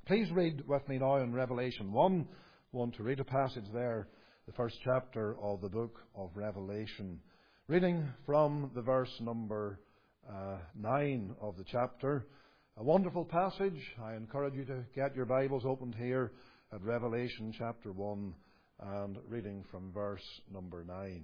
Please read with me now in Revelation 1. I want to read a passage there, the first chapter of the book of Revelation. Reading from the verse number 9 of the chapter. A wonderful passage. I encourage you to get your Bibles opened here at Revelation chapter 1 and reading from verse number 9.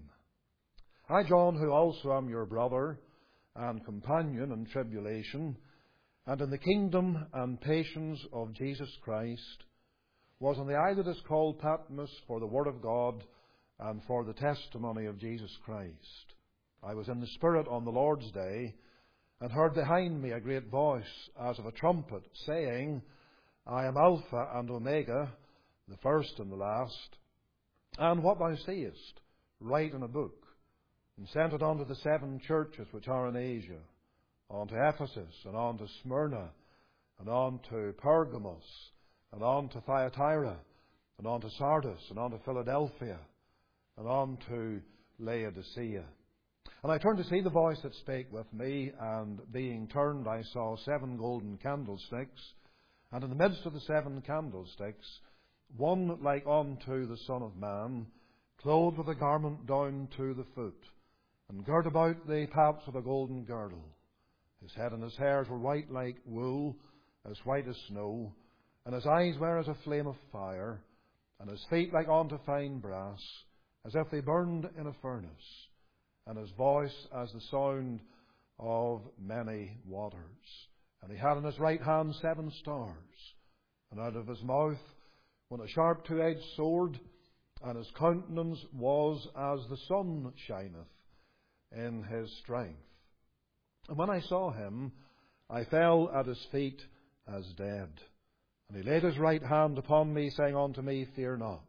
I, John, who also am your brother and companion in tribulation, and in the kingdom and patience of Jesus Christ, was on the isle that is called Patmos for the word of God and for the testimony of Jesus Christ. I was in the Spirit on the Lord's day, and heard behind me a great voice as of a trumpet, saying, I am Alpha and Omega, the first and the last. And what thou seest, write in a book, and send it unto the 7 churches which are in Asia, unto Ephesus, and unto Smyrna, and unto Pergamos, and unto Thyatira, and unto Sardis, and unto Philadelphia, and unto Laodicea. And I turned to see the voice that spake with me, and being turned I saw 7 golden candlesticks, and in the midst of the 7 candlesticks one like unto the Son of Man, clothed with a garment down to the foot, and girt about the paps with a golden girdle. His head and his hairs were white like wool, as white as snow, and his eyes were as a flame of fire, and his feet like unto fine brass, as if they burned in a furnace, and his voice as the sound of many waters. And he had in his right hand 7 stars, and out of his mouth went a sharp 2-edged sword, and his countenance was as the sun shineth in his strength. And when I saw him, I fell at his feet as dead. And he laid his right hand upon me, saying unto me, Fear not.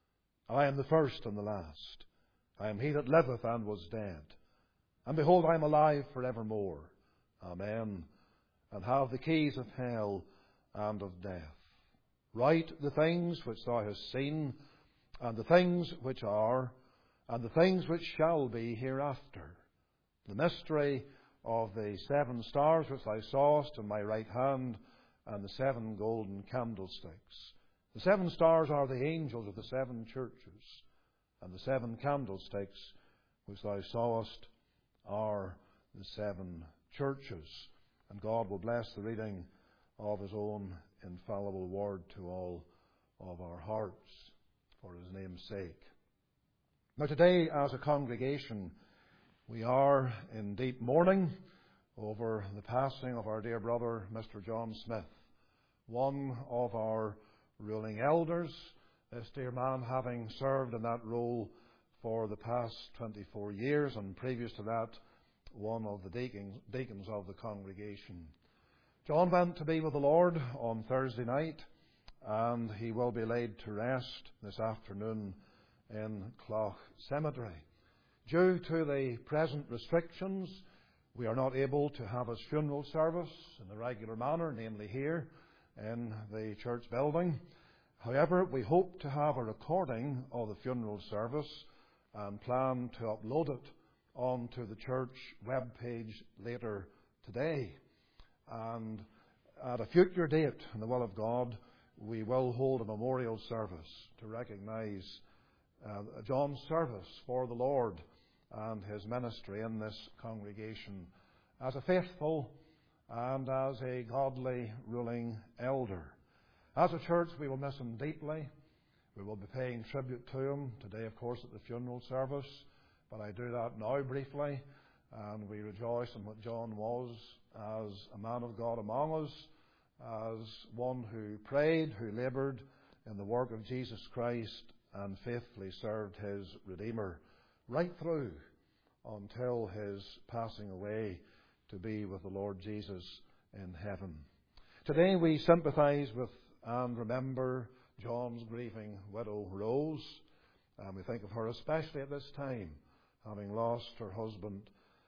I am the first and the last. I am he that liveth and was dead. And behold, I am alive for evermore. Amen. And have the keys of hell and of death. Write the things which thou hast seen, and the things which are, and the things which shall be hereafter. The mystery of the 7 stars which thou sawest in my right hand, and the 7 golden candlesticks. The 7 stars are the angels of the 7 churches, and the 7 candlesticks which thou sawest are the 7 churches. And God will bless the reading of His own infallible word to all of our hearts, for His name's sake. Now today, as a congregation, we are in deep mourning over the passing of our dear brother, Mr. John Smith, one of our ruling elders, this dear man having served in that role for the past 24 years, and previous to that, one of the deacons of the congregation. John went to be with the Lord on Thursday night, and he will be laid to rest this afternoon in Clough Cemetery. Due to the present restrictions, we are not able to have his funeral service in the regular manner, namely here in the church building. However, we hope to have a recording of the funeral service and plan to upload it onto the church webpage later today. And at a future date, in the will of God, we will hold a memorial service to recognize John's service for the Lord and his ministry in this congregation as a faithful and as a godly ruling elder. As a church, we will miss him deeply. We will be paying tribute to him today, of course, at the funeral service, but I do that now briefly, and we rejoice in what John was as a man of God among us, as one who prayed, who laboured in the work of Jesus Christ and faithfully served his Redeemer right through until his passing away to be with the Lord Jesus in heaven. Today we sympathise with and remember John's grieving widow Rose, and we think of her especially at this time, having lost her husband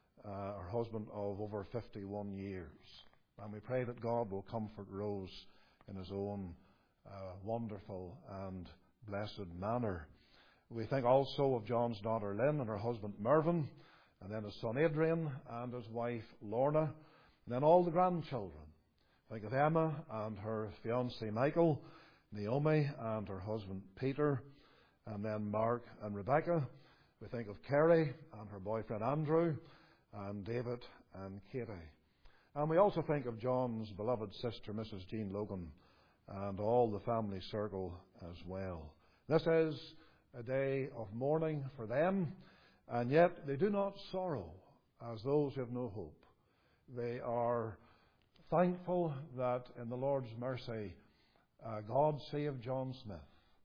of over 51 years. And we pray that God will comfort Rose in His own wonderful and blessed manner. We think also of John's daughter Lynn and her husband Mervyn, and then his son Adrian and his wife Lorna, and then all the grandchildren, Think of Emma and her fiancé Michael, Naomi and her husband Peter, and then Mark and Rebecca. We think of Kerry and her boyfriend Andrew, and David and Katie. And we also think of John's beloved sister, Mrs. Jean Logan, and all the family circle as well. This is a day of mourning for them, and yet they do not sorrow as those who have no hope. They are thankful that in the Lord's mercy, God saved John Smith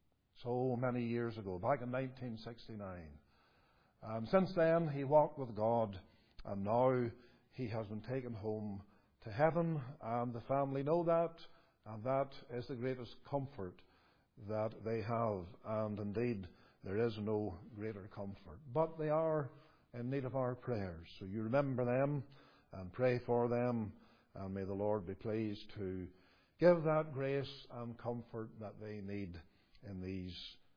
so many years ago, back in 1969. And since then, he walked with God, and now he has been taken home to heaven, and the family know that, and that is the greatest comfort that they have. And indeed, there is no greater comfort. But they are in need of our prayers. So you remember them and pray for them, and may the Lord be pleased to give that grace and comfort that they need in these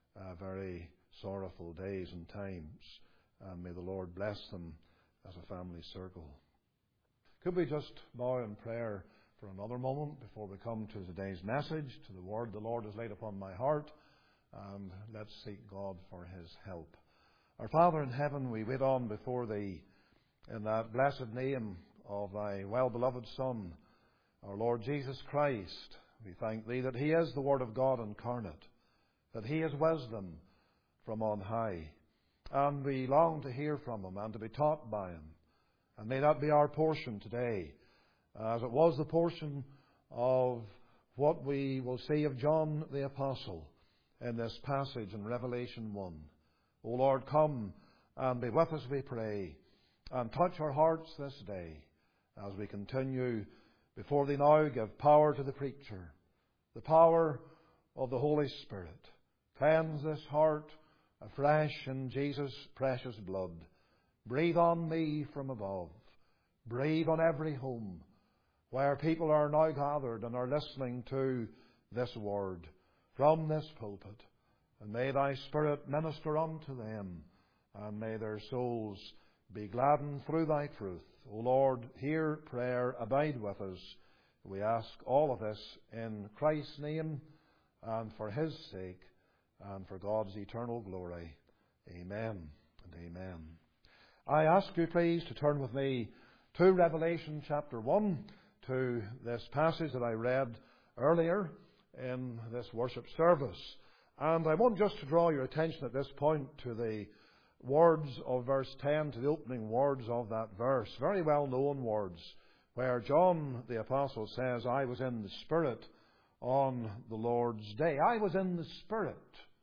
very sorrowful days and times. And may the Lord bless them as a family circle. Could we just bow in prayer for another moment before we come to today's message, to the word the Lord has laid upon my heart, and let's seek God for His help. Our Father in heaven, we wait on before Thee in that blessed name of Thy well-beloved Son, our Lord Jesus Christ. We thank Thee that He is the Word of God incarnate, that He is wisdom from on high, and we long to hear from Him and to be taught by Him. And may that be our portion today, as it was the portion of what we will see of John the Apostle in this passage in Revelation 1. O Lord, come and be with us, we pray, and touch our hearts this day as we continue before Thee now. Give power to the preacher, the power of the Holy Spirit. Cleanse this heart afresh in Jesus' precious blood. Breathe on me from above. Breathe on every home where people are now gathered and are listening to this word from this pulpit. And may Thy Spirit minister unto them, and may their souls be gladdened through Thy truth. O Lord, hear prayer, abide with us. We ask all of this in Christ's name, and for His sake, and for God's eternal glory. Amen and amen. I ask you please to turn with me to Revelation chapter 1, to this passage that I read earlier in this worship service. And I want just to draw your attention at this point to the words of verse 10, to the opening words of that verse. Very well known words, where John the Apostle says, I was in the Spirit on the Lord's day. I was in the Spirit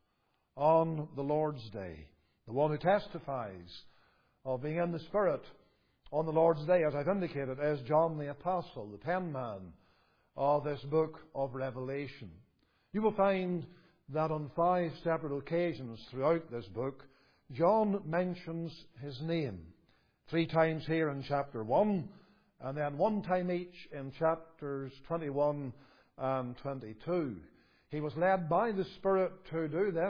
on the Lord's day. The one who testifies of being in the Spirit on the Lord's day, as I've indicated, is John the Apostle, the penman of this book of Revelation. You will find that on 5 separate occasions throughout this book, John mentions his name. 3 times here in chapter 1, and then 1 time each in chapters 21 and 22. He was led by the Spirit to do this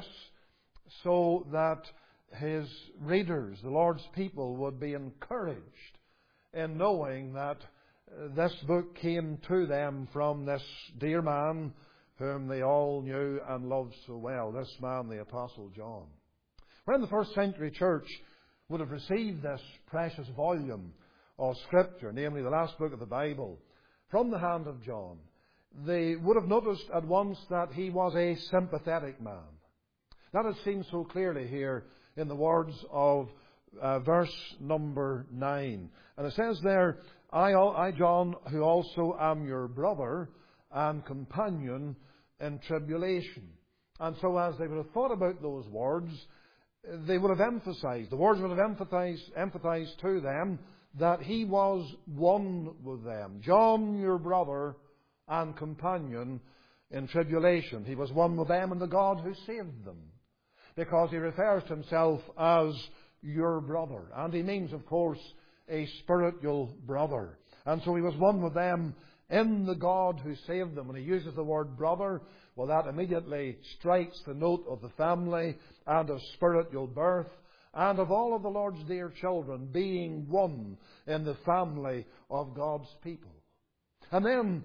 so that his readers, the Lord's people, would be encouraged in knowing that this book came to them from this dear man whom they all knew and loved so well, this man, the Apostle John. When the first century church would have received this precious volume of Scripture, namely the last book of the Bible, from the hand of John, they would have noticed at once that he was a sympathetic man. That is seen so clearly here in the words of verse number 9. And it says there, I, John, who also am your brother and companion in tribulation. And so as they would have thought about those words, they would have emphasized, the words would have emphasized to them that he was one with them. John, your brother and companion in tribulation. He was one with them and the God who saved them. Because he refers to himself as your brother. And he means, of course, a spiritual brother. And so he was one with them in the God who saved them. When he uses the word brother, well, that immediately strikes the note of the family and of spiritual birth and of all of the Lord's dear children being one in the family of God's people. And then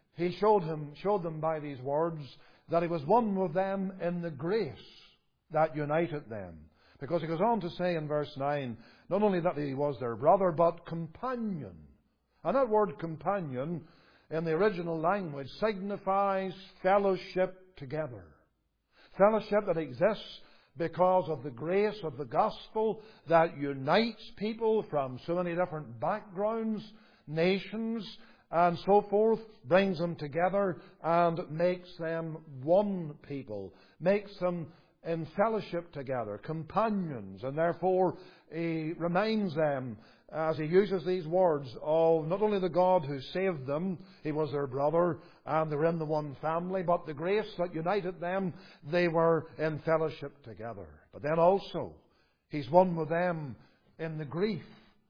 He showed them by these words that He was one with them in the grace that united them. Because He goes on to say in verse 9, not only that He was their brother, but companion. And that word companion in the original language signifies fellowship together. Fellowship that exists because of the grace of the gospel that unites people from so many different backgrounds, nations, and so forth, brings them together and makes them one people, makes them in fellowship together, companions, and therefore He reminds them, as He uses these words, of not only the God who saved them, He was their brother, and they were in the one family, but the grace that united them, they were in fellowship together. But then also, He's one with them in the grief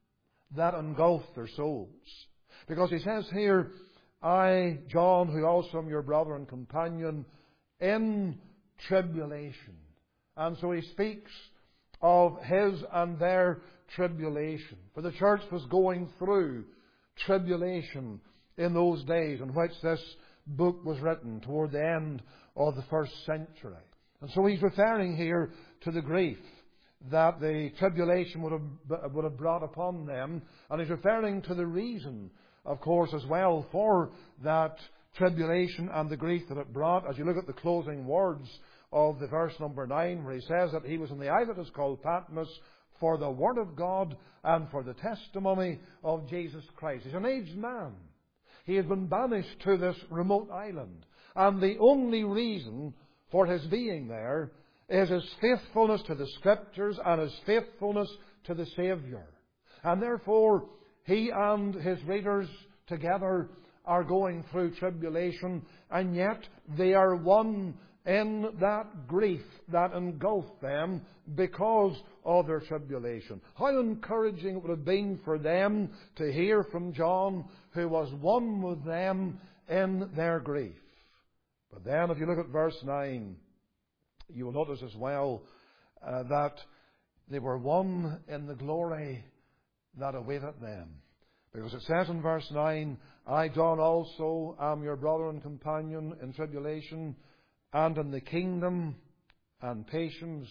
that engulfed their souls. Because He says here, I, John, who also am your brother and companion, in tribulation. And so He speaks of His and their tribulation. For the church was going through tribulation in those days in which this book was written, toward the end of the first century. And so He's referring here to the grief that the tribulation would have brought upon them. And He's referring to the reason, of course, as well for that tribulation and the grief that it brought. As you look at the closing words of the verse number 9, where He says that He was in the island that is called Patmos for the Word of God and for the testimony of Jesus Christ. He's an aged man. He has been banished to this remote island. And the only reason for His being there is His faithfulness to the Scriptures and His faithfulness to the Saviour. And therefore, he and his readers together are going through tribulation, and yet they are one in that grief that engulfed them because of their tribulation. How encouraging it would have been for them to hear from John, who was one with them in their grief. But then, if you look at verse 9, you will notice as well that they were one in the glory that awaited them. Because it says in verse 9, I, John, also am your brother and companion in tribulation and in the kingdom and patience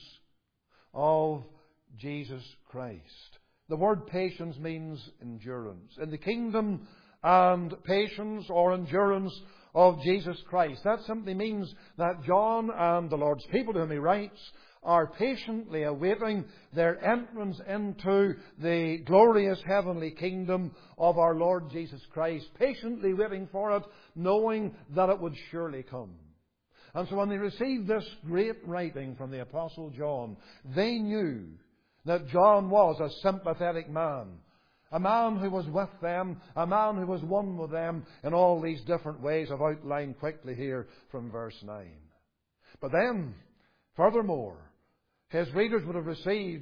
of Jesus Christ. The word patience means endurance. In the kingdom and patience or endurance of Jesus Christ. That simply means that John and the Lord's people to whom he writes are patiently awaiting their entrance into the glorious heavenly kingdom of our Lord Jesus Christ, patiently waiting for it, knowing that it would surely come. And so when they received this great writing from the Apostle John, they knew that John was a sympathetic man, a man who was with them, a man who was one with them in all these different ways I've outlined quickly here from verse 9. But then, furthermore, his readers would have received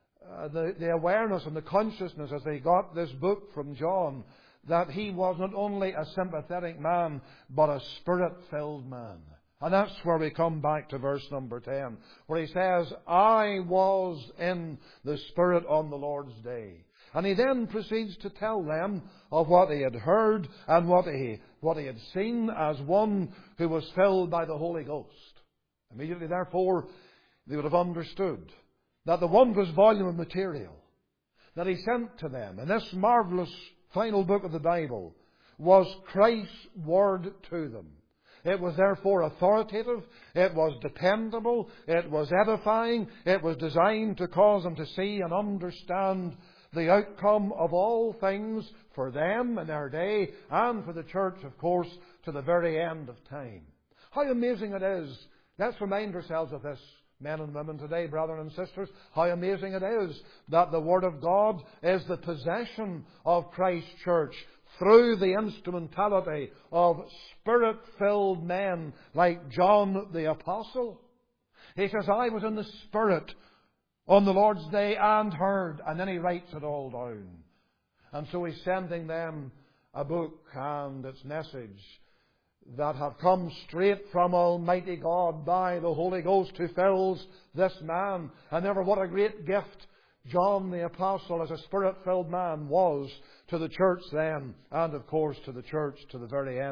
the awareness and the consciousness as they got this book from John that he was not only a sympathetic man, but a Spirit-filled man. And that's where we come back to verse number 10, where he says, I was in the Spirit on the Lord's day. And he then proceeds to tell them of what he had heard and what he had seen as one who was filled by the Holy Ghost. Immediately, therefore, they would have understood that the wondrous volume of material that he sent to them in this marvelous final book of the Bible was Christ's Word to them. It was therefore authoritative, it was dependable, it was edifying, it was designed to cause them to see and understand the outcome of all things for them in their day and for the church, of course, to the very end of time. How amazing it is. Let's remind ourselves of this, men and women today, brethren and sisters, how amazing it is that the Word of God is the possession of Christ's church through the instrumentality of Spirit-filled men like John the Apostle. He says, I was in the Spirit on the Lord's day and heard, and then he writes it all down. And so he's sending them a book and its message that have come straight from Almighty God by the Holy Ghost who fills this man. And ever what a great gift John the Apostle as a Spirit-filled man was to the church then, and of course to the church to the very end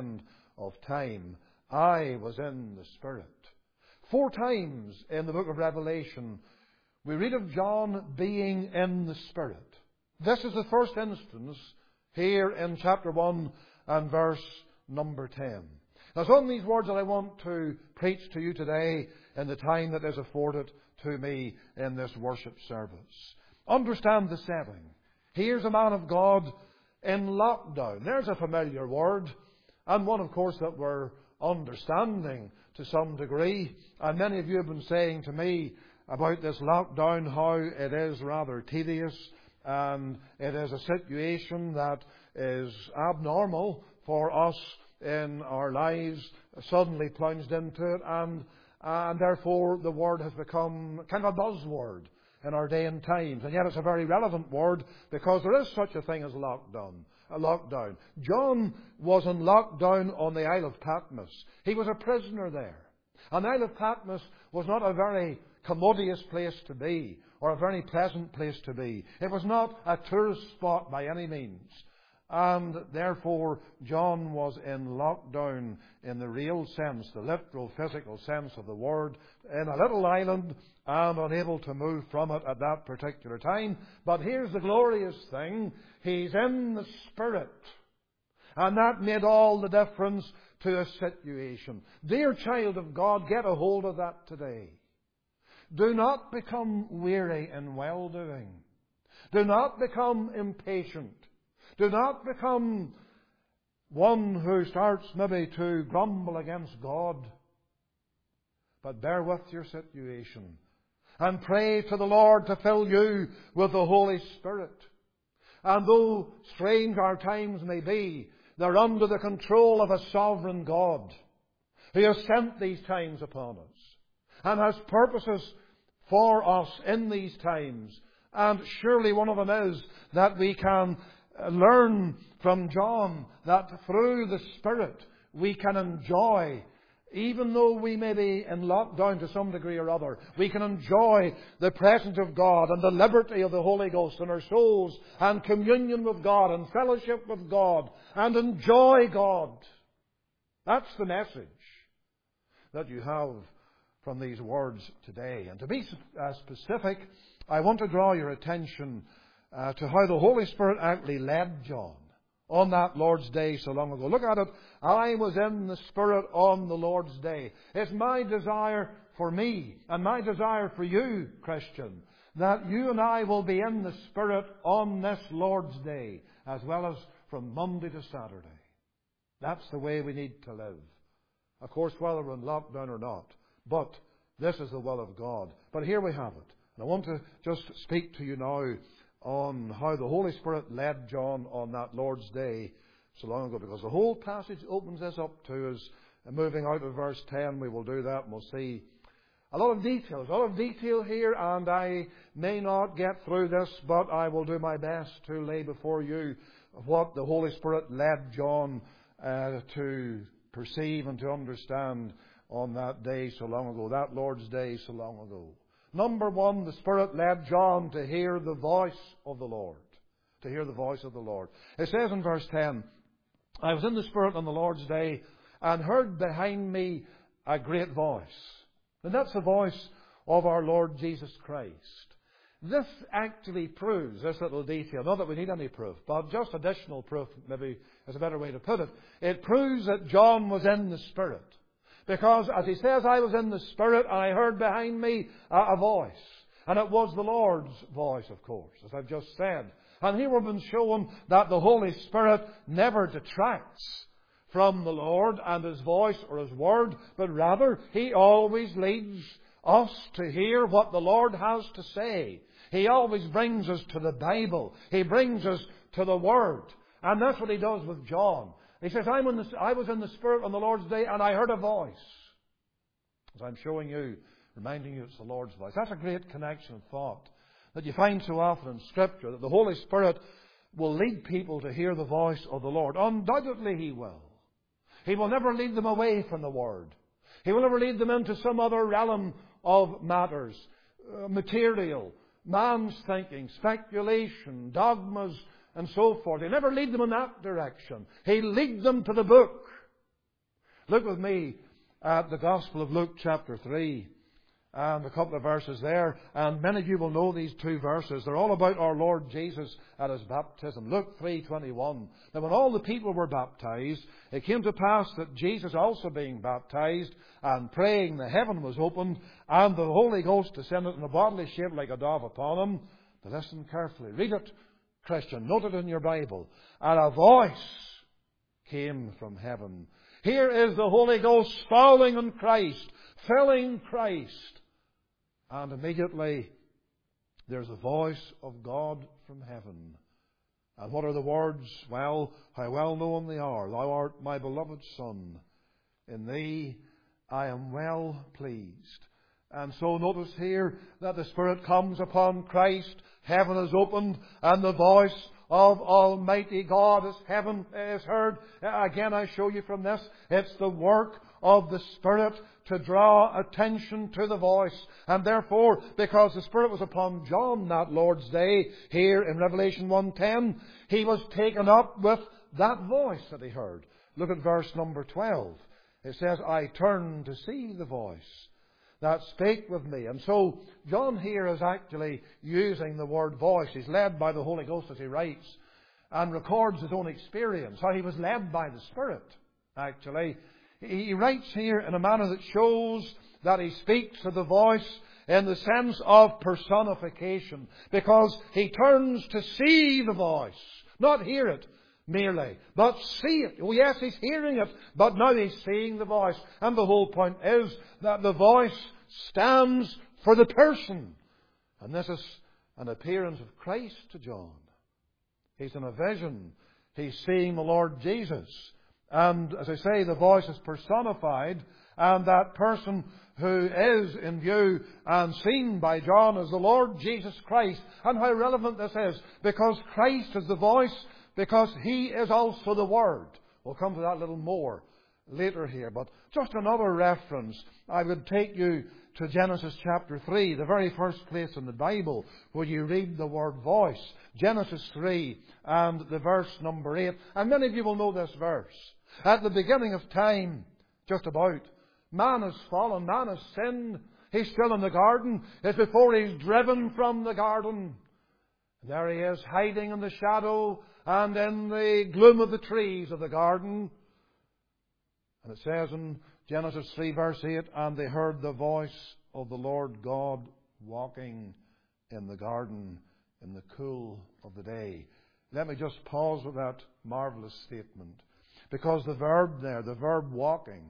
of time. I was in the Spirit. 4 times in the book of Revelation we read of John being in the Spirit. This is the first instance here in chapter 1 and verse number 10. Now, it's on these words that I want to preach to you today in the time that is afforded to me in this worship service. Understand the setting. Here's a man of God in lockdown. There's a familiar word, and one, of course, that we're understanding to some degree. And many of you have been saying to me about this lockdown how it is rather tedious, and it is a situation that is abnormal for us in our lives, suddenly plunged into it, and therefore the word has become kind of a buzzword in our day and times. And yet it's a very relevant word, because there is such a thing as lockdown. John was in lockdown on the Isle of Patmos. He was a prisoner there. And the Isle of Patmos was not a very commodious place to be, or a very pleasant place to be. It was not a tourist spot by any means. And therefore, John was in lockdown in the real sense, the literal, physical sense of the word, in a little island and unable to move from it at that particular time. But here's the glorious thing. He's in the Spirit. And that made all the difference to a situation. Dear child of God, get a hold of that today. Do not become weary in well-doing. Do not become impatient. Do not become one who starts maybe to grumble against God. But bear with your situation and pray to the Lord to fill you with the Holy Spirit. And though strange our times may be, they're under the control of a sovereign God who has sent these times upon us and has purposes for us in these times. And surely one of them is that we can learn from John that through the Spirit we can enjoy, even though we may be in lockdown to some degree or other, we can enjoy the presence of God and the liberty of the Holy Ghost in our souls, and communion with God and fellowship with God, and enjoy God. That's the message that you have from these words today. And to be specific, I want to draw your attention to how the Holy Spirit actually led John on that Lord's Day so long ago. Look at it. I was in the Spirit on the Lord's Day. It's my desire for me and my desire for you, Christian, that you and I will be in the Spirit on this Lord's Day, as well as from Monday to Saturday. That's the way we need to live. Of course, whether we're in lockdown or not. But this is the will of God. But here we have it. And I want to just speak to you now on how the Holy Spirit led John on that Lord's Day so long ago, because the whole passage opens this up to us. Moving out of verse 10, we will do that, and we'll see a lot of detail here, and I may not get through this, but I will do my best to lay before you what the Holy Spirit led John to perceive and to understand on that day so long ago, that Lord's Day so long ago. Number one, the Spirit led John to hear the voice of the Lord. To hear the voice of the Lord. It says in verse 10, I was in the Spirit on the Lord's Day and heard behind me a great voice. And that's the voice of our Lord Jesus Christ. This actually proves, this little detail, not that we need any proof, but just additional proof maybe is a better way to put it. It proves that John was in the Spirit. Because, as he says, I was in the Spirit and I heard behind me a voice. And it was the Lord's voice, of course, as I've just said. And here we've been shown that the Holy Spirit never detracts from the Lord and His voice or His word, but rather He always leads us to hear what the Lord has to say. He always brings us to the Bible. He brings us to the Word. And that's what He does with John. He says, I was in the Spirit on the Lord's Day and I heard a voice. As I'm showing you, reminding you it's the Lord's voice. That's a great connection of thought that you find so often in Scripture, that the Holy Spirit will lead people to hear the voice of the Lord. Undoubtedly He will. He will never lead them away from the Word. He will never lead them into some other realm of matters, material, man's thinking, speculation, dogmas, and so forth. He'll never lead them in that direction. He'll lead them to the book. Look with me at the Gospel of Luke chapter 3 and a couple of verses there. And many of you will know these two verses. They're all about our Lord Jesus at His baptism. Luke 3:21. Now when all the people were baptized, it came to pass that Jesus also being baptized and praying, the heaven was opened and the Holy Ghost descended in a bodily shape like a dove upon Him. But listen carefully. Read it, Christian. Note it in your Bible. And a voice came from heaven. Here is the Holy Ghost falling on Christ, filling Christ. And immediately there's a voice of God from heaven. And what are the words? Well, how well known they are. Thou art my beloved Son. In Thee I am well pleased. And so notice here that the Spirit comes upon Christ. Heaven is opened and the voice of Almighty God as heaven is heard. Again, I show you from this, it's the work of the Spirit to draw attention to the voice. And therefore, because the Spirit was upon John that Lord's Day, here in Revelation 1:10, he was taken up with that voice that he heard. Look at verse number 12. It says, I turned to see the voice that spake with me. And so John here is actually using the word voice. He's led by the Holy Ghost as he writes and records his own experience, how he was led by the Spirit, actually. He writes here in a manner that shows that he speaks to the voice in the sense of personification, because he turns to see the voice, not hear it merely, but see it. Oh yes, he's hearing it, but now he's seeing the voice. And the whole point is that the voice stands for the person. And this is an appearance of Christ to John. He's in a vision. He's seeing the Lord Jesus. And as I say, the voice is personified, and that person who is in view and seen by John is the Lord Jesus Christ. And how relevant this is, because Christ is the voice, because He is also the Word. We'll come to that a little more later here. But just another reference, I would take you to Genesis chapter 3, the very first place in the Bible where you read the word voice. Genesis 3 and the verse number 8. And many of you will know this verse. At the beginning of time, just about, man has fallen, man has sinned. He's still in the garden. It's before he's driven from the garden. There he is, hiding in the shadow and in the gloom of the trees of the garden. And it says in Genesis 3 verse 8, and they heard the voice of the Lord God walking in the garden in the cool of the day. Let me just pause with that marvellous statement. Because the verb there, the verb walking,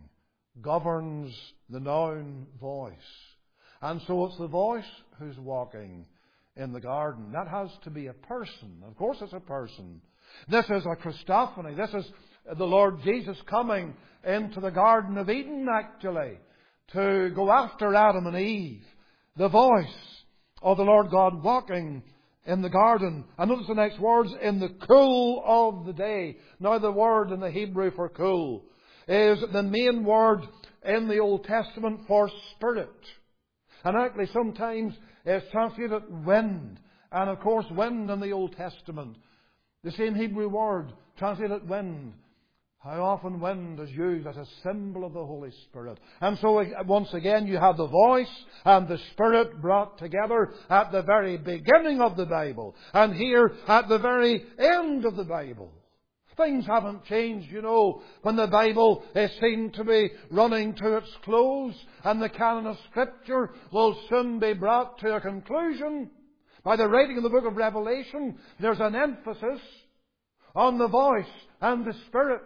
governs the noun voice. And so it's the voice who's walking in the garden. That has to be a person. Of course it's a person. This is a Christophany. This is the Lord Jesus coming into the Garden of Eden, actually, to go after Adam and Eve. The voice of the Lord God walking in the garden. And notice the next words, in the cool of the day. Now the word in the Hebrew for cool is the main word in the Old Testament for spirit. And actually sometimes it's translated wind. And of course wind in the Old Testament, the same Hebrew word, translated wind. How often wind is used as a symbol of the Holy Spirit. And so once again you have the voice and the Spirit brought together at the very beginning of the Bible. And here at the very end of the Bible. Things haven't changed, you know, when the Bible is seen to be running to its close and the canon of Scripture will soon be brought to a conclusion. By the writing of the book of Revelation, there's an emphasis on the voice and the Spirit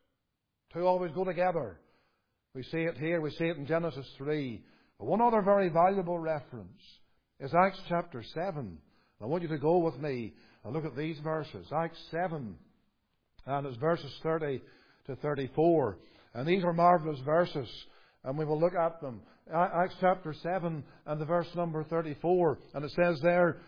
to always go together. We see it here, we see it in Genesis 3. But one other very valuable reference is Acts chapter 7. I want you to go with me and look at these verses. Acts 7, and it's verses 30 to 34. And these are marvellous verses, and we will look at them. Acts chapter 7 and the verse number 34. And it says there,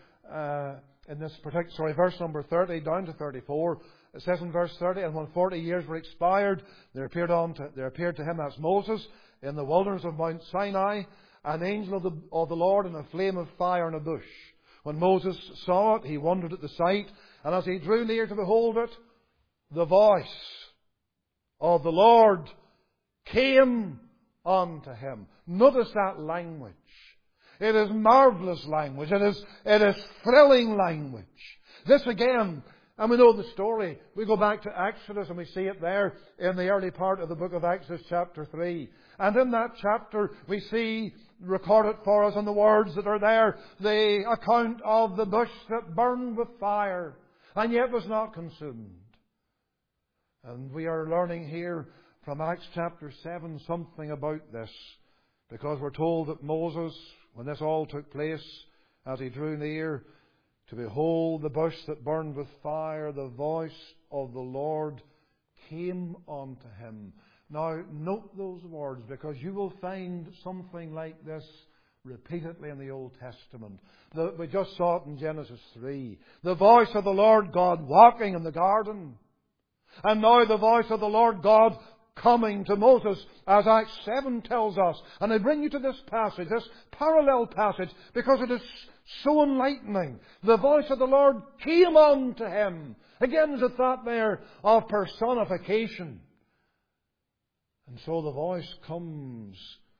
in this particular, verse number 30 down to 34, it says in verse 30, and when 40 years were expired, there appeared to him, that's Moses, in the wilderness of Mount Sinai, an angel of the Lord in a flame of fire in a bush. When Moses saw it, he wondered at the sight, and as he drew near to behold it, the voice of the Lord came unto him. Notice that language. It is marvelous language. It is thrilling language. This again, and we know the story. We go back to Exodus and we see it there in the early part of the book of Exodus chapter 3. And in that chapter we see recorded for us in the words that are there the account of the bush that burned with fire and yet was not consumed. And we are learning here from Acts chapter 7 something about this, because we're told that Moses, when this all took place, as he drew near to behold the bush that burned with fire, the voice of the Lord came unto him. Now, note those words, because you will find something like this repeatedly in the Old Testament. We just saw it in Genesis 3. The voice of the Lord God walking in the garden. And now the voice of the Lord God coming to Moses, as Acts 7 tells us. And I bring you to this passage, this parallel passage, because it is so enlightening. The voice of the Lord came unto him. Again, there's a thought there of personification. And so the voice comes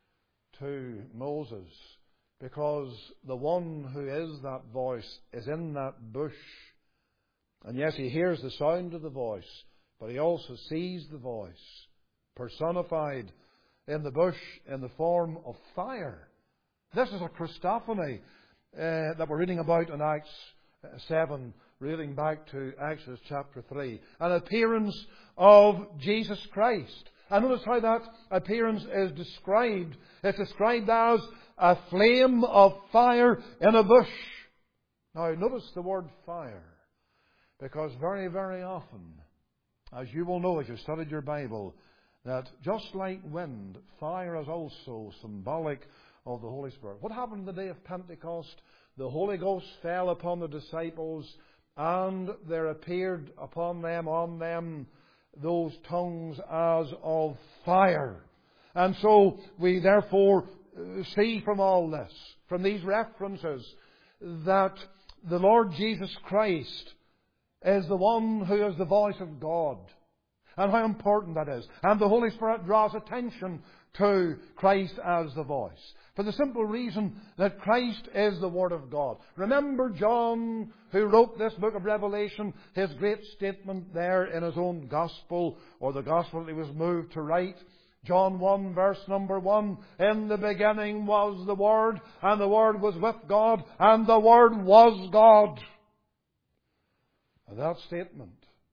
to Moses, because the one who is that voice is in that bush. And yes, he hears the sound of the voice, but he also sees the voice personified in the bush in the form of fire. This is a Christophany that we're reading about in Acts 7, reading back to Exodus chapter 3. An appearance of Jesus Christ. And notice how that appearance is described. It's described as a flame of fire in a bush. Now, notice the word fire, because very, very often, as you will know as you studied your Bible, that just like wind, fire is also symbolic of the Holy Spirit. What happened the day of Pentecost? The Holy Ghost fell upon the disciples, and there appeared upon them, on them, those tongues as of fire. And so we therefore see from all this, from these references, that the Lord Jesus Christ is the one who is the voice of God. And how important that is. And the Holy Spirit draws attention to Christ as the voice. For the simple reason that Christ is the Word of God. Remember John, who wrote this book of Revelation, his great statement there in his own Gospel, or the Gospel that he was moved to write. John 1 verse number 1, in the beginning was the Word, and the Word was with God, and the Word was God. And that statement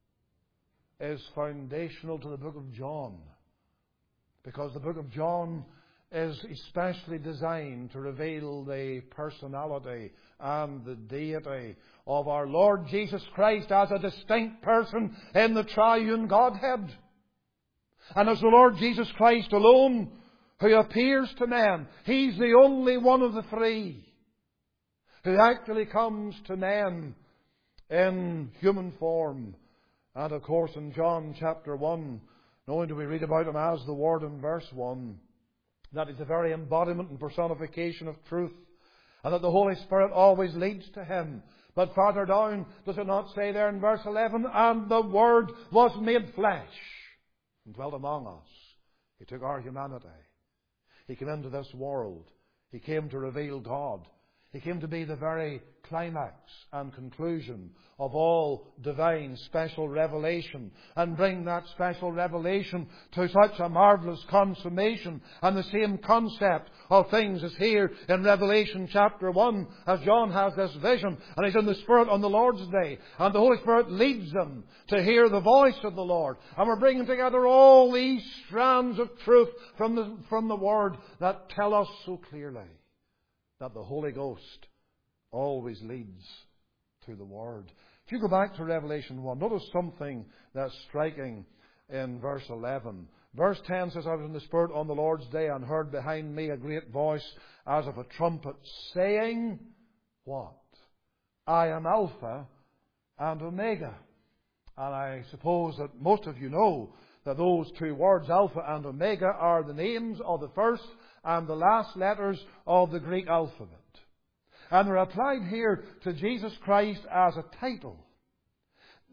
is foundational to the book of John, because the book of John is especially designed to reveal the personality and the deity of our Lord Jesus Christ as a distinct person in the triune Godhead. And as the Lord Jesus Christ alone who appears to men, He's the only one of the three who actually comes to men in human form. And of course in John chapter 1, not only do we read about Him as the Word in verse 1, that is the very embodiment and personification of truth, and that the Holy Spirit always leads to Him. But farther down, does it not say there in verse 11, and the Word was made flesh and dwelt among us. He took our humanity. He came into this world. He came to reveal God. He came to be the very climax and conclusion of all divine special revelation, and bring that special revelation to such a marvellous consummation. And the same concept of things is here in Revelation chapter 1, as John has this vision, and he's in the Spirit on the Lord's Day, and the Holy Spirit leads them to hear the voice of the Lord. And we're bringing together all these strands of truth from the Word that tell us so clearly that the Holy Ghost always leads to the Word. If you go back to Revelation 1, notice something that's striking in verse 11. Verse 10 says, I was in the Spirit on the Lord's day, and heard behind me a great voice as of a trumpet, saying, what? I am Alpha and Omega. And I suppose that most of you know that those two words, Alpha and Omega, are the names of the first and the last letters of the Greek alphabet. And they're applied here to Jesus Christ as a title.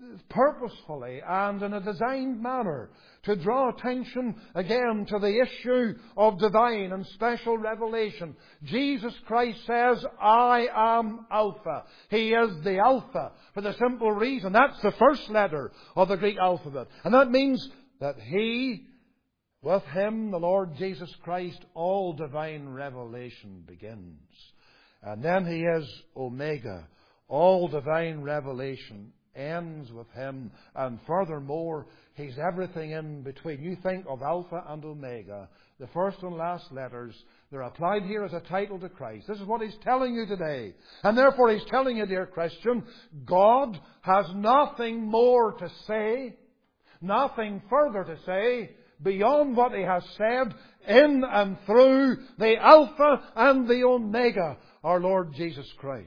purposefully and in a designed manner to draw attention again to the issue of divine and special revelation. Jesus Christ says, I am Alpha. He is the Alpha for the simple reason that's the first letter of the Greek alphabet. And that means that He, with Him, the Lord Jesus Christ, all divine revelation begins. And then He is Omega. All divine revelation ends with Him, and furthermore, He's everything in between. You think of Alpha and Omega, the first and last letters, they're applied here as a title to Christ. This is what He's telling you today. And therefore He's telling you, dear Christian, God has nothing more to say, nothing further to say, beyond what He has said in and through the Alpha and the Omega, our Lord Jesus Christ.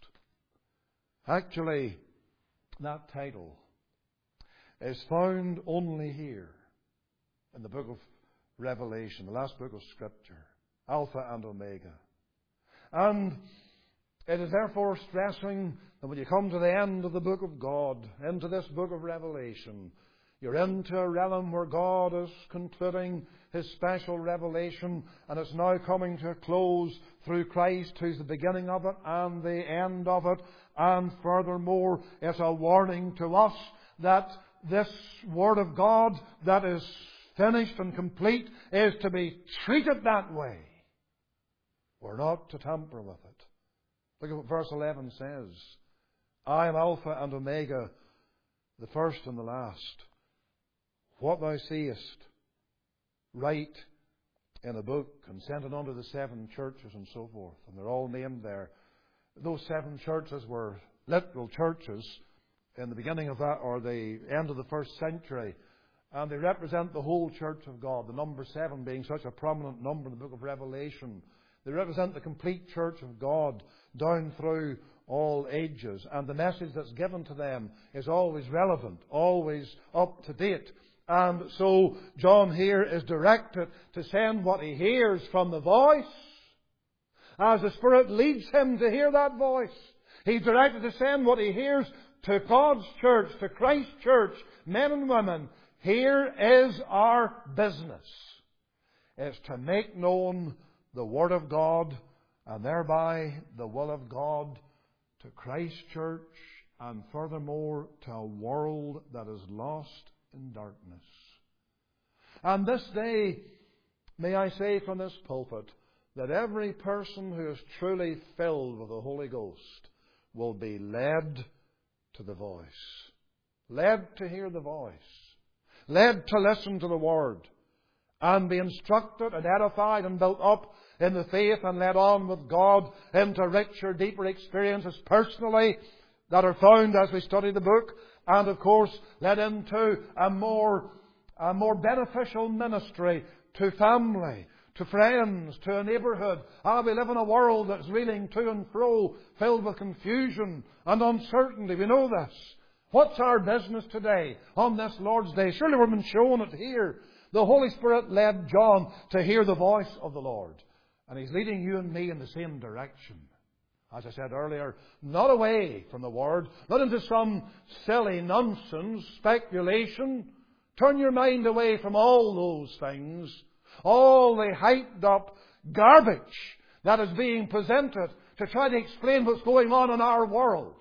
Actually, that title is found only here in the book of Revelation, the last book of Scripture, Alpha and Omega. And it is therefore stressing that when you come to the end of the book of God, into this book of Revelation, you're into a realm where God is concluding His special revelation, and it's now coming to a close through Christ, who's the beginning of it and the end of it. And furthermore, it's a warning to us that this Word of God that is finished and complete is to be treated that way. We're not to tamper with it. Look at what verse 11 says. I am Alpha and Omega, the first and the last. What thou seest, write in a book and send it unto the 7 churches and so forth. And they're all named there. Those 7 churches were literal churches in the beginning of that, or the end of the first century. And they represent the whole church of God. The number 7 being such a prominent number in the book of Revelation. They represent the complete church of God down through all ages. And the message that's given to them is always relevant, always up to date. And so John here is directed to send what he hears from the voice, as the Spirit leads him to hear that voice. He's directed to send what he hears to God's church, to Christ's church, men and women. Here is our business. It's to make known the Word of God, and thereby the will of God, to Christ's church, and furthermore to a world that is lost in darkness. And this day, may I say from this pulpit, that every person who is truly filled with the Holy Ghost will be led to the voice. Led to hear the voice. Led to listen to the Word. And be instructed and edified and built up in the faith and led on with God into richer, deeper experiences personally that are found as we study the book. And of course, led into a more beneficial ministry to family, to friends, to a neighbourhood. We live in a world that's reeling to and fro, filled with confusion and uncertainty. We know this. What's our business today on this Lord's Day? Surely we've been shown it here. The Holy Spirit led John to hear the voice of the Lord. And He's leading you and me in the same direction. As I said earlier, not away from the Word, not into some silly nonsense, speculation. Turn your mind away from all those things, all the hyped up garbage that is being presented to try to explain what's going on in our world.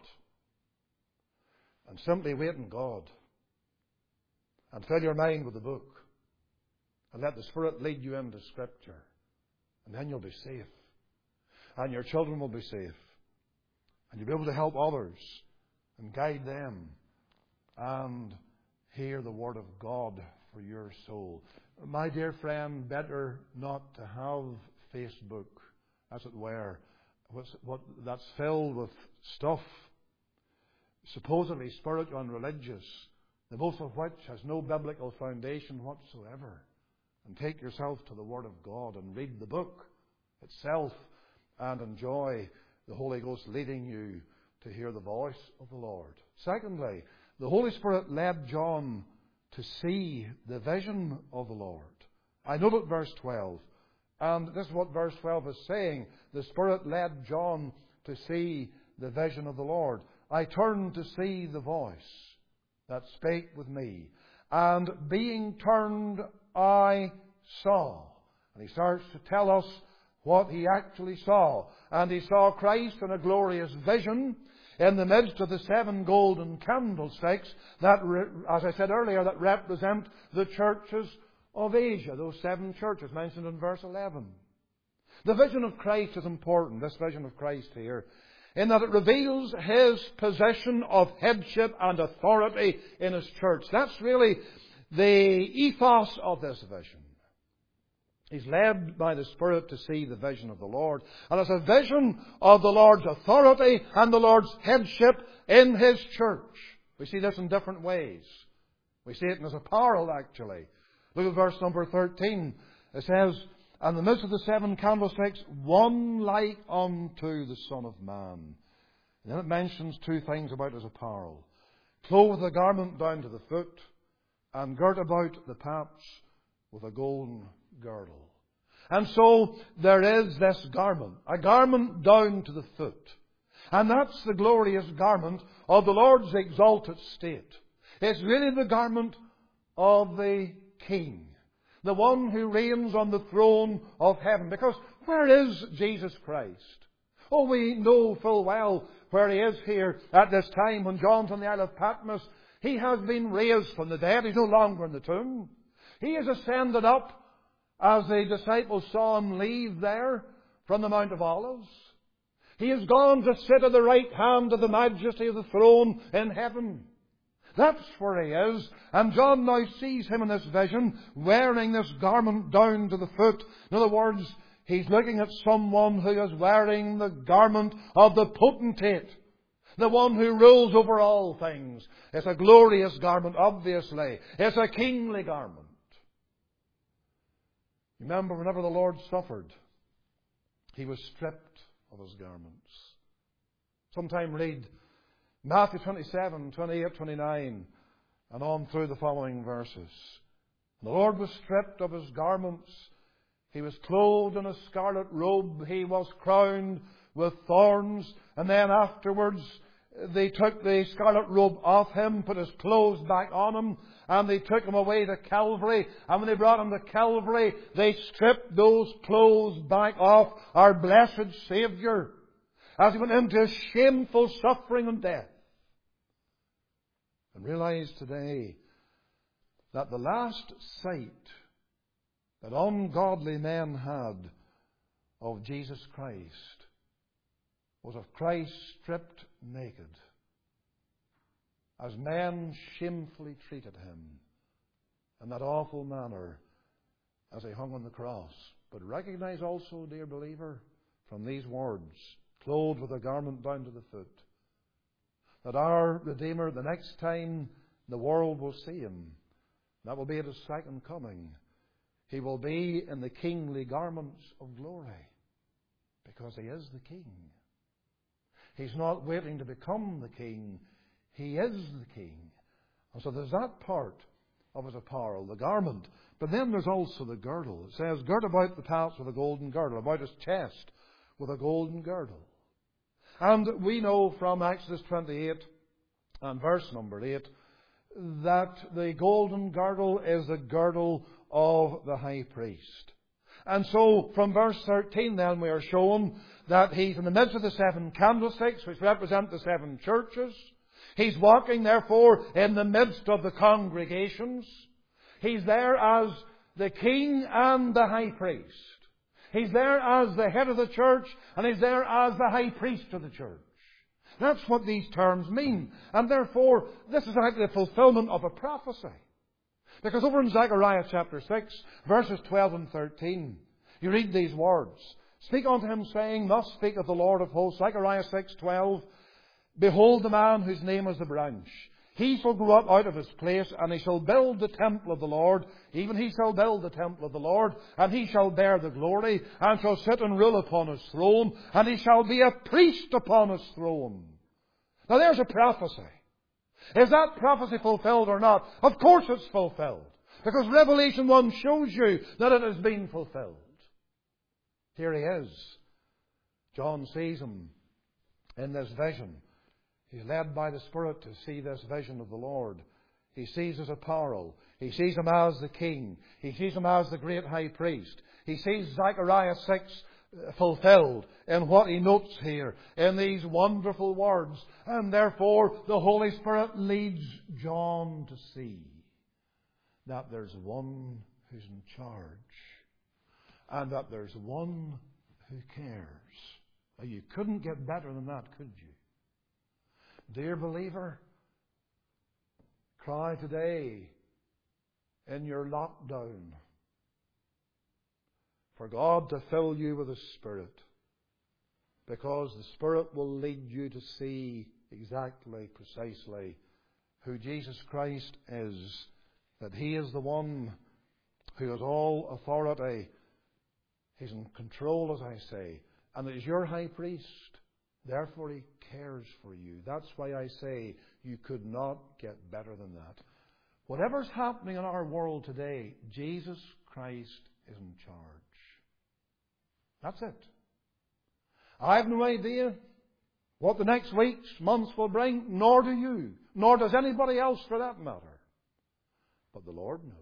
And simply wait in God. And fill your mind with the book. And let the Spirit lead you into Scripture. And then you'll be safe. And your children will be safe. And you'll be able to help others and guide them and hear the Word of God for your soul. My dear friend, better not to have Facebook, as it were, that's filled with stuff supposedly spiritual and religious, the most of which has no biblical foundation whatsoever. And take yourself to the Word of God and read the book itself and enjoy the Holy Ghost leading you to hear the voice of the Lord. Secondly, the Holy Spirit led John to see the vision of the Lord. I note at verse 12, and this is what verse 12 is saying. The Spirit led John to see the vision of the Lord. I turned to see the voice. that spake with me. And being turned, I saw. And he starts to tell us what he actually saw. And he saw Christ in a glorious vision in the midst of the 7 golden candlesticks that, as I said earlier, that represent the churches of Asia, those 7 churches mentioned in verse 11. The vision of Christ is important, this vision of Christ here, in that it reveals His position of headship and authority in His church. That's really the ethos of this vision. He's led by the Spirit to see the vision of the Lord. And it's a vision of the Lord's authority and the Lord's headship in His church. We see this in different ways. We see it in His apparel, actually. Look at verse number 13. It says, "And in the midst of the 7 candlesticks, one like unto the Son of Man." And then it mentions 2 things about His apparel. Clothed with a garment down to the foot, and girt about the paps with a golden girdle. And so there is this garment, a garment down to the foot. And that's the glorious garment of the Lord's exalted state. It's really the garment of the King, the one who reigns on the throne of heaven. Because where is Jesus Christ? Oh, we know full well where He is here at this time when John's on the Isle of Patmos. He has been raised from the dead. He's no longer in the tomb. He has ascended up as the disciples saw Him leave there from the Mount of Olives. He has gone to sit at the right hand of the majesty of the throne in heaven. That's where He is. And John now sees Him in this vision, wearing this garment down to the foot. In other words, he's looking at someone who is wearing the garment of the potentate, the one who rules over all things. It's a glorious garment, obviously. It's a kingly garment. Remember, whenever the Lord suffered, He was stripped of His garments. Sometime read Matthew 27, 28, 29, and on through the following verses. The Lord was stripped of His garments. He was clothed in a scarlet robe. He was crowned with thorns. And then afterwards, they took the scarlet robe off Him, put His clothes back on Him, and they took Him away to Calvary. And when they brought Him to Calvary, they stripped those clothes back off our blessed Saviour as He went into shameful suffering and death. And realize today that the last sight that ungodly men had of Jesus Christ was of Christ stripped naked, as men shamefully treated Him in that awful manner as He hung on the cross. But recognize also, dear believer, from these words, clothed with a garment down to the foot, that our Redeemer, the next time the world will see Him, that will be at His second coming, He will be in the kingly garments of glory, because He is the King. He's not waiting to become the King. He is the King. And so there's that part of His apparel, the garment. But then there's also the girdle. It says, girt about the paps with a golden girdle, about His chest with a golden girdle. And we know from Exodus 28 and verse number 8 that the golden girdle is the girdle of the high priest. And so from verse 13 then we are shown that He's in the midst of the 7 candlesticks, which represent the 7 churches. He's walking, therefore, in the midst of the congregations. He's there as the King and the high priest. He's there as the head of the church, and He's there as the high priest of the church. That's what these terms mean. And therefore, this is actually the fulfillment of a prophecy. Because over in Zechariah chapter 6, verses 12 and 13, you read these words. Speak unto him, saying, thus speaketh the Lord of hosts. Zechariah 6:12. Behold the man whose name is the branch. He shall grow up out of his place, and he shall build the temple of the Lord. Even he shall build the temple of the Lord, and he shall bear the glory, and shall sit and rule upon his throne, and he shall be a priest upon his throne. Now there's a prophecy. Is that prophecy fulfilled or not? Of course it's fulfilled. Because Revelation 1 shows you that it has been fulfilled. Here he is. John sees him in this vision. He's led by the Spirit to see this vision of the Lord. He sees his apparel. He sees him as the king. He sees him as the great high priest. He sees Zechariah 6 fulfilled in what he notes here, in these wonderful words. And therefore the Holy Spirit leads John to see that there's one who's in charge, and that there's one who cares. Now, you couldn't get better than that, could you? Dear believer, cry today in your lockdown for God to fill you with the Spirit, because the Spirit will lead you to see exactly, precisely who Jesus Christ is, that He is the one who has all authority. He's in control, as I say, and He's your high priest. Therefore He cares for you. That's why I say you could not get better than that. Whatever's happening in our world today, Jesus Christ is in charge. That's it. I have no idea what the next weeks, months will bring, nor do you, nor does anybody else for that matter. But the Lord knows.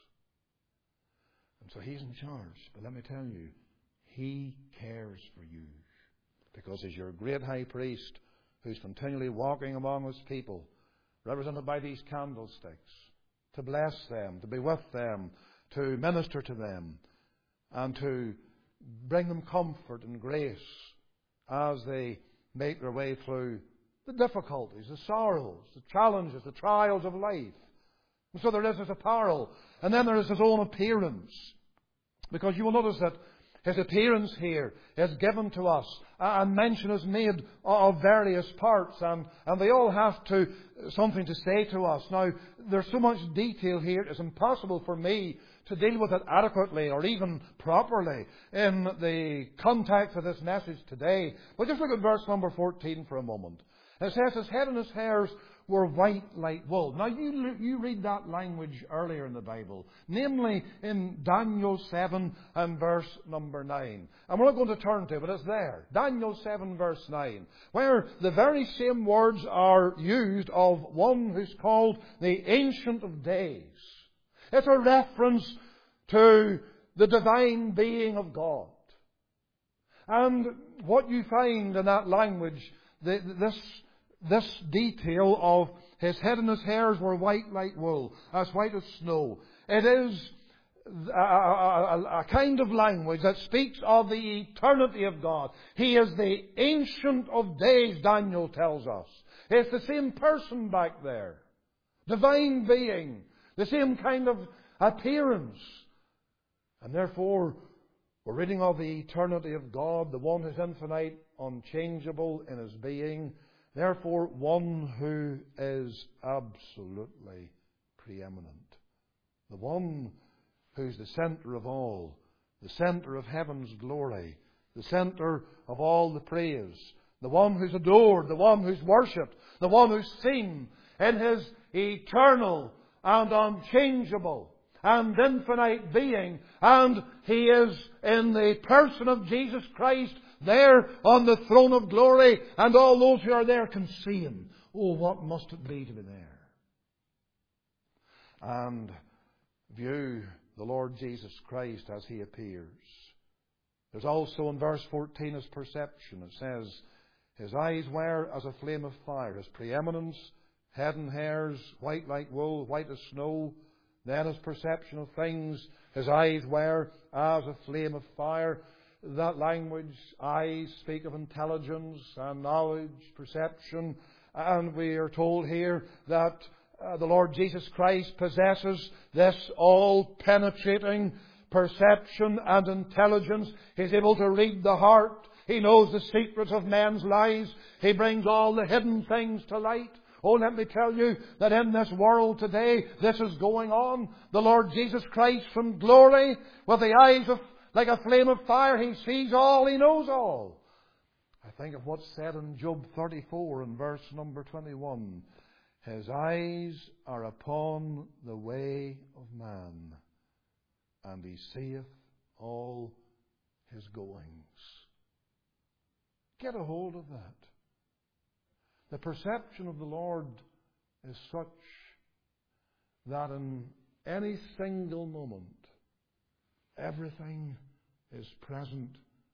And so He's in charge. But let me tell you, He cares for you, because He's your great high priest who's continually walking among His people, represented by these candlesticks, to bless them, to be with them, to minister to them, and to bring them comfort and grace as they make their way through the difficulties, the sorrows, the challenges, the trials of life. And so there is His apparel, and then there is His own appearance. Because you will notice that His appearance here is given to us, and mention is made of various parts, and they all have something to say to us. Now, there's so much detail here, it's impossible for me to deal with it adequately or even properly in the context of this message today. But just look at verse number 14 for a moment. It says, His head and His hairs were white like wool. Now, you read that language earlier in the Bible, namely in Daniel 7 and verse number 9. And we're not going to turn to it, but it's there. Daniel 7 verse 9, where the very same words are used of one who's called the Ancient of Days. It's a reference to the divine being of God. And what you find in that language, this detail of His head and His hairs were white like wool, as white as snow. It is a kind of language that speaks of the eternity of God. He is the Ancient of Days, Daniel tells us. It's the same person back there. Divine being. The same kind of appearance. And therefore, we're reading of the eternity of God, the one who's infinite, unchangeable in His being. Therefore, one who is absolutely preeminent. The one who's the centre of all, the centre of heaven's glory, the centre of all the praise, the one who's adored, the one who's worshipped, the one who's seen in His eternal and unchangeable and infinite being. And He is in the person of Jesus Christ, there on the throne of glory, and all those who are there can see Him. Oh, what must it be to be there? And view the Lord Jesus Christ as He appears. There's also in verse 14 His perception. It says, His eyes were as a flame of fire. His preeminence, head and hairs, white like wool, white as snow. Then His perception of things, His eyes were as a flame of fire. That language, eyes, speak of intelligence and knowledge, perception. And we are told here that the Lord Jesus Christ possesses this all-penetrating perception and intelligence. He's able to read the heart. He knows the secrets of men's lives. He brings all the hidden things to light. Oh, let me tell you that in this world today, this is going on. The Lord Jesus Christ from glory, with the eyes like a flame of fire, He sees all, He knows all. I think of what's said in Job 34 and verse number 21. His eyes are upon the way of man, and He seeth all his goings. Get a hold of that. The perception of the Lord is such that in any single moment, everything is present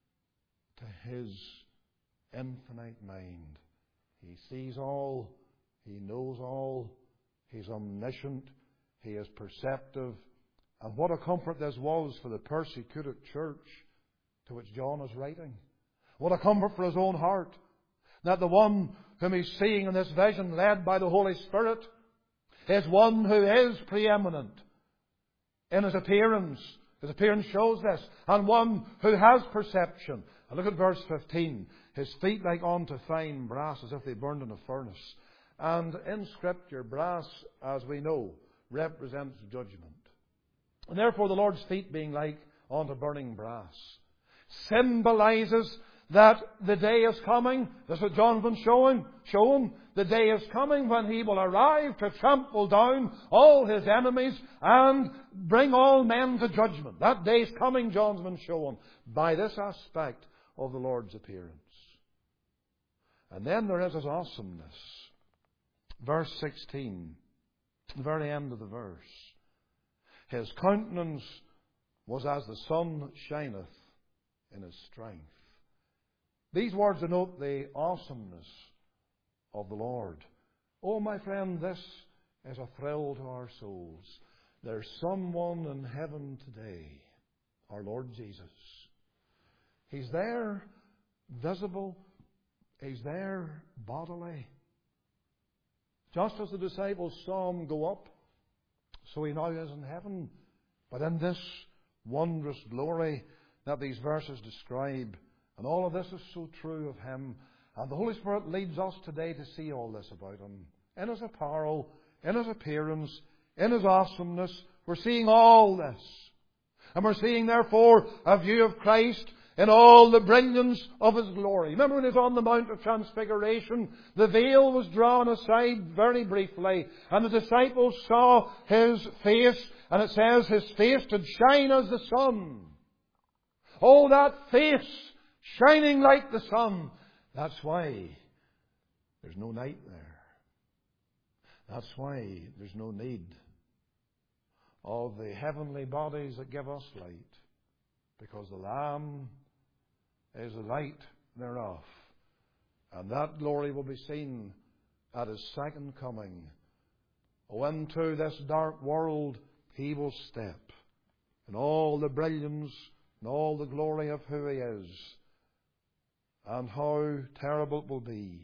to His infinite mind. He sees all, He knows all, He's omniscient, He is perceptive. And what a comfort this was for the persecuted church to which John is writing. What a comfort for his own heart, that the one whom he's seeing in this vision, led by the Holy Spirit, is one who is preeminent in his appearance. His appearance shows this. And one who has perception. And look at verse 15. His feet like unto fine brass, as if they burned in a furnace. And in Scripture, brass, as we know, represents judgment. And therefore the Lord's feet being like unto burning brass symbolizes that the day is coming. That's what John's been showing. The day is coming when He will arrive to trample down all His enemies and bring all men to judgment. That day is coming, John's been showing, by this aspect of the Lord's appearance. And then there is His awesomeness. Verse 16, the very end of the verse. His countenance was as the sun shineth in His strength. These words denote the awesomeness of the Lord. Oh, my friend, this is a thrill to our souls. There's someone in heaven today, our Lord Jesus. He's there, visible. He's there, bodily. Just as the disciples saw Him go up, so He now is in heaven. But in this wondrous glory that these verses describe, and all of this is so true of Him. And the Holy Spirit leads us today to see all this about Him. In His apparel, in His appearance, in His awesomeness, we're seeing all this. And we're seeing, therefore, a view of Christ in all the brilliance of His glory. Remember when He was on the Mount of Transfiguration, the veil was drawn aside very briefly, and the disciples saw His face, and it says His face did shine as the sun. Oh, that face shining like the sun. That's why there's no night there. That's why there's no need of the heavenly bodies that give us light, because the Lamb is the light thereof. And that glory will be seen at His second coming. Oh, into this dark world He will step in all the brilliance and all the glory of who He is. And how terrible it will be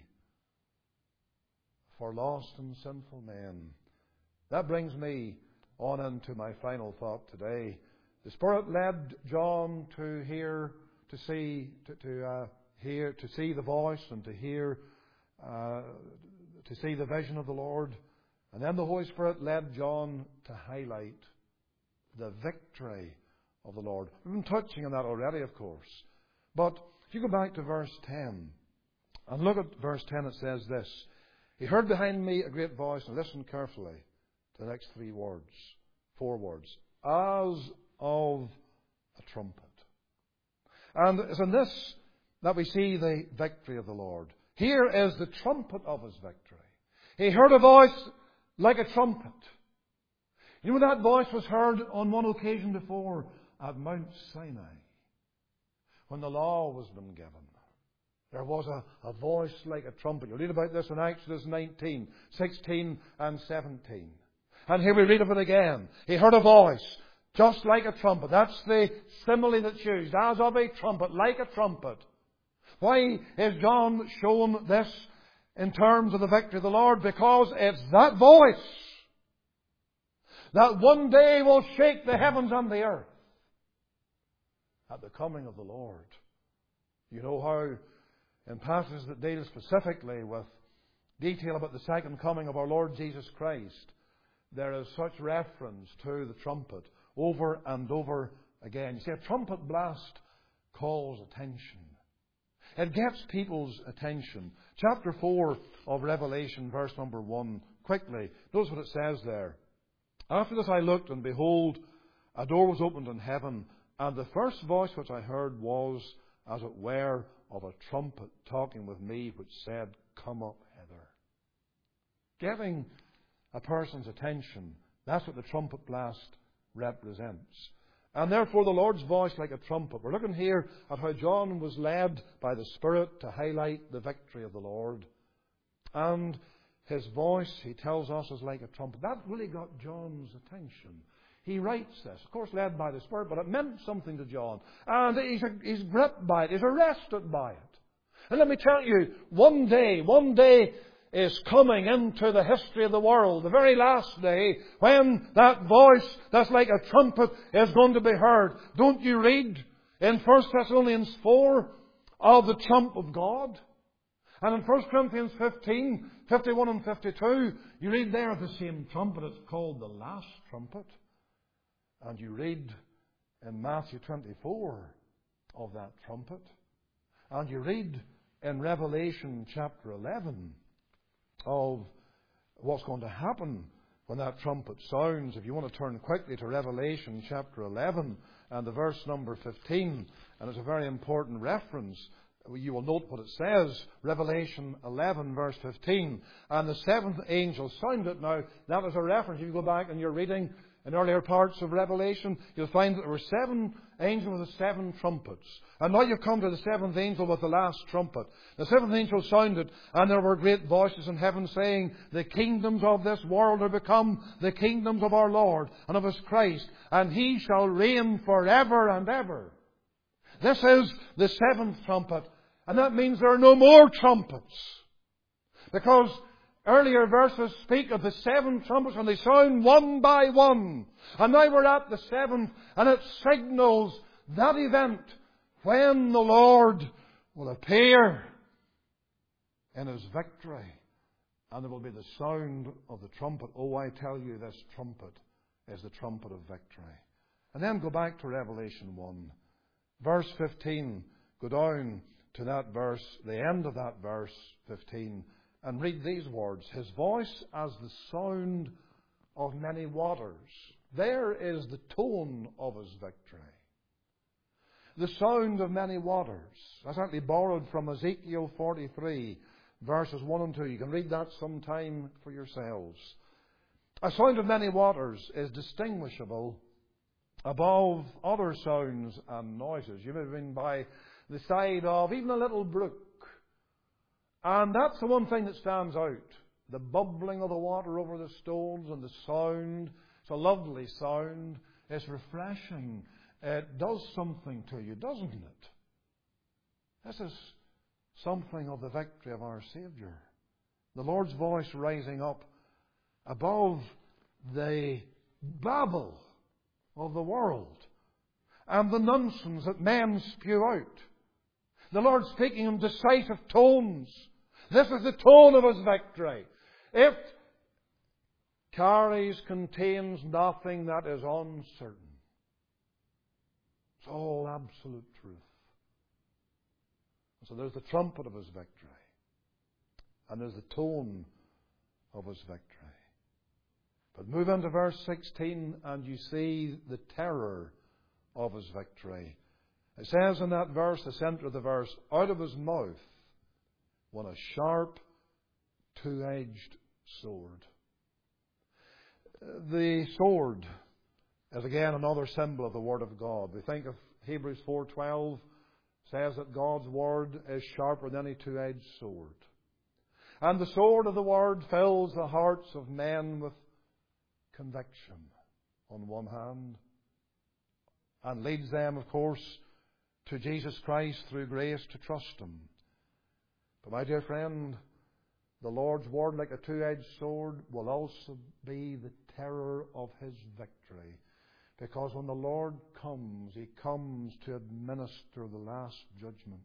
for lost and sinful men. That brings me on into my final thought today. The Spirit led John to hear, to see the voice, and to hear, to see the vision of the Lord. And then the Holy Spirit led John to highlight the victory of the Lord. We've been touching on that already, of course. But if you go back to verse 10, and look at verse 10, it says this. He heard behind me a great voice, and listen carefully to the next four words. As of a trumpet. And it's in this that we see the victory of the Lord. Here is the trumpet of His victory. He heard a voice like a trumpet. You know, that voice was heard on one occasion before at Mount Sinai, when the law was being given. There was a voice like a trumpet. You read about this in Exodus 19, 16 and 17. And here we read of it again. He heard a voice just like a trumpet. That's the simile that's used. As of a trumpet, like a trumpet. Why is John shown this in terms of the victory of the Lord? Because it's that voice that one day will shake the heavens and the earth at the coming of the Lord. You know how in passages that deal specifically with detail about the second coming of our Lord Jesus Christ, there is such reference to the trumpet over and over again. You see, a trumpet blast calls attention. It gets people's attention. Chapter 4 of Revelation, verse number 1, quickly. Notice what it says there. After this I looked, and behold, a door was opened in heaven, and the first voice which I heard was, as it were, of a trumpet talking with me, which said, Come up hither. Getting a person's attention, That's what the trumpet blast represents. And therefore the Lord's voice like a trumpet. We're looking here at how John was led by the Spirit to highlight the victory of the Lord. And his voice, he tells us, is like a trumpet. That really got John's attention. He writes this, of course led by the Spirit, but it meant something to John. And he's gripped by it, he's arrested by it. And let me tell you, one day is coming into the history of the world, the very last day, when that voice that's like a trumpet is going to be heard. Don't you read in 1 Thessalonians 4 of the trump of God? And in 1 Corinthians 15, 51 and 52, you read there of the same trumpet. It's called the last trumpet. And you read in Matthew 24 of that trumpet. And you read in Revelation chapter 11 of what's going to happen when that trumpet sounds. If you want to turn quickly to Revelation chapter 11 and the verse number 15, and it's a very important reference. You will note what it says, Revelation 11 verse 15. And the seventh angel sounded. Now, that is a reference. If you go back and you're reading in earlier parts of Revelation, you'll find that there were 7 angels with the 7 trumpets. And now you come to the 7th angel with the last trumpet. The 7th angel sounded, and there were great voices in heaven saying, the kingdoms of this world are become the kingdoms of our Lord and of His Christ, and He shall reign forever and ever. This is the 7th trumpet, and that means there are no more trumpets. Because earlier verses speak of the 7 trumpets, and they sound one by one. And now we're at the 7th, and it signals that event when the Lord will appear in His victory. And there will be the sound of the trumpet. Oh, I tell you, this trumpet is the trumpet of victory. And then go back to Revelation 1. Verse 15. Go down to that verse, the end of that verse 15. And read these words. His voice as the sound of many waters. There is the tone of His victory. The sound of many waters. That's actually borrowed from Ezekiel 43, verses 1 and 2. You can read that sometime for yourselves. A sound of many waters is distinguishable above other sounds and noises. You may have been by the side of even a little brook. And that's the one thing that stands out. The bubbling of the water over the stones and the sound. It's a lovely sound. It's refreshing. It does something to you, doesn't it? This is something of the victory of our Saviour. The Lord's voice rising up above the babble of the world and the nonsense that men spew out. The Lord speaking in decisive tones. This is the tone of His victory. It contains nothing that is uncertain. It's all absolute truth. So there's the trumpet of His victory. And there's the tone of His victory. But move into verse 16 and you see the terror of His victory. It says in that verse, the centre of the verse, out of His mouth went a sharp, two-edged sword. The sword is again another symbol of the Word of God. We think of Hebrews 4:12, says that God's Word is sharper than any two-edged sword. And the sword of the Word fills the hearts of men with conviction on one hand, and leads them, of course, to Jesus Christ through grace to trust Him. But my dear friend, the Lord's Word, like a two-edged sword, will also be the terror of His victory. Because when the Lord comes, He comes to administer the last judgment.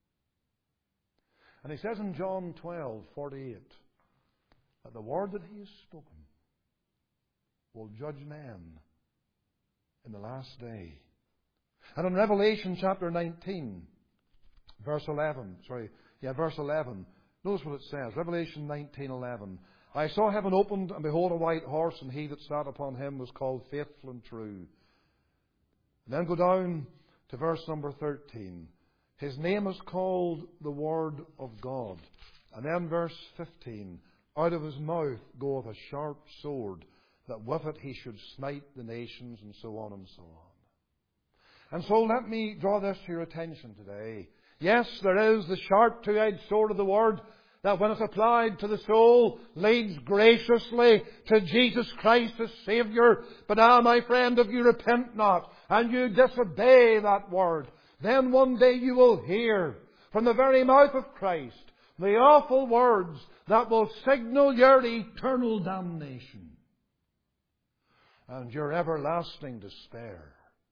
And He says in John 12:48 that the word that He has spoken will judge men in the last day. And in Revelation chapter 19, verse 11, notice what it says. Revelation 19:11. I saw heaven opened, and behold a white horse, and he that sat upon him was called Faithful and True. And then go down to verse number 13. His name is called the Word of God. And then verse 15. Out of His mouth goeth a sharp sword, that with it he should smite the nations, and so on and so on. And so let me draw this to your attention today. Yes, there is the sharp two-edged sword of the Word that when it's applied to the soul leads graciously to Jesus Christ as Saviour. But now, my friend, if you repent not and you disobey that Word, then one day you will hear from the very mouth of Christ the awful words that will signal your eternal damnation and your everlasting despair.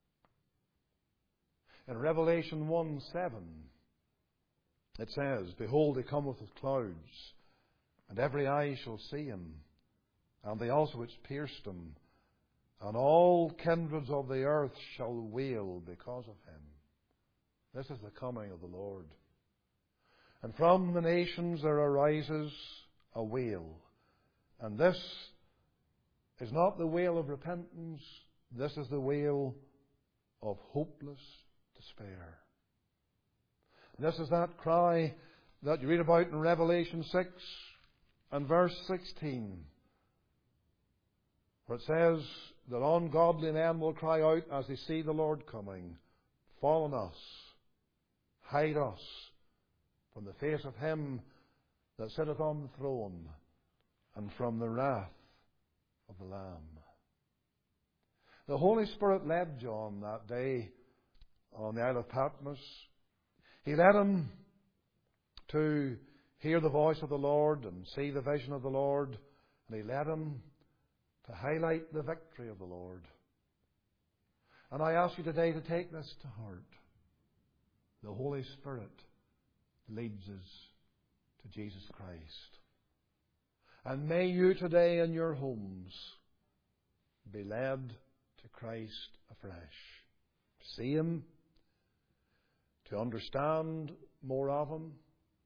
In Revelation 1:7, it says, "Behold, he cometh with clouds, and every eye shall see him, and they also which pierced him, and all kindreds of the earth shall wail because of him." This is the coming of the Lord. And from the nations there arises a wail. And this is not the wail of repentance. This is the wail of hopeless despair. This is that cry that you read about in Revelation 6 and verse 16, where it says that ungodly men will cry out as they see the Lord coming, "Fall on us, hide us from the face of him that sitteth on the throne, and from the wrath of the Lamb." The Holy Spirit led John that day on the Isle of Patmos. He led him to hear the voice of the Lord and see the vision of the Lord. And he led him to highlight the victory of the Lord. And I ask you today to take this to heart. The Holy Spirit leads us to Jesus Christ. And may you today in your homes be led to Christ afresh. To see Him, to understand more of Him,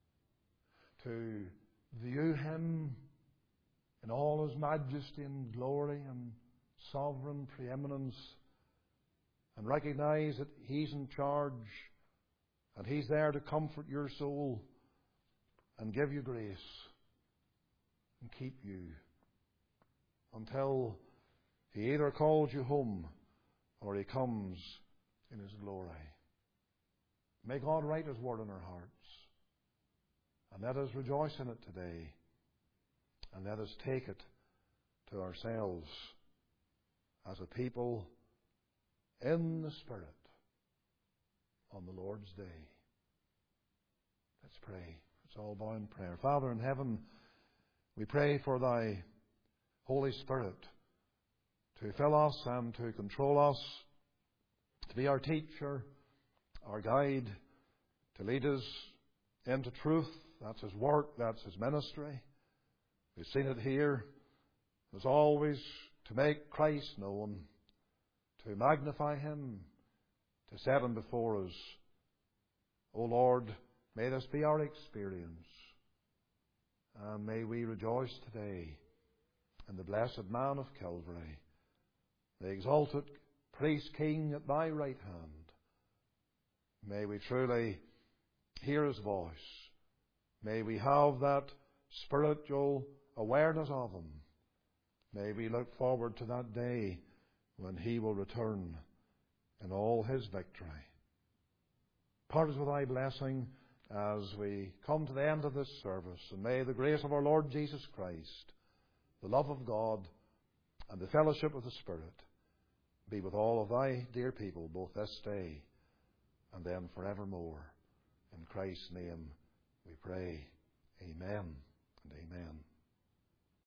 to view Him in all His majesty and glory and sovereign preeminence, and recognize that He's in charge and He's there to comfort your soul and give you grace and keep you until He either calls you home or He comes in His glory. May God write His word in our hearts, and let us rejoice in it today, and let us take it to ourselves as a people in the Spirit on the Lord's day. Let's pray. Let's all bow in prayer. Father in heaven, we pray for Thy Holy Spirit to fill us and to control us, to be our teacher, our guide, to lead us into truth. That's His work, that's His ministry. We've seen it here. As always, to make Christ known, to magnify Him, to set Him before us. O Lord, may this be our experience. And may we rejoice today in the blessed Man of Calvary, the exalted Priest King at Thy right hand. May we truly hear His voice. May we have that spiritual awareness of Him. May we look forward to that day when He will return in all His victory. Part us with Thy blessing as we come to the end of this service. And may the grace of our Lord Jesus Christ, the love of God, and the fellowship of the Spirit be with all of Thy dear people, both this day and then forevermore. In Christ's name we pray. Amen and amen.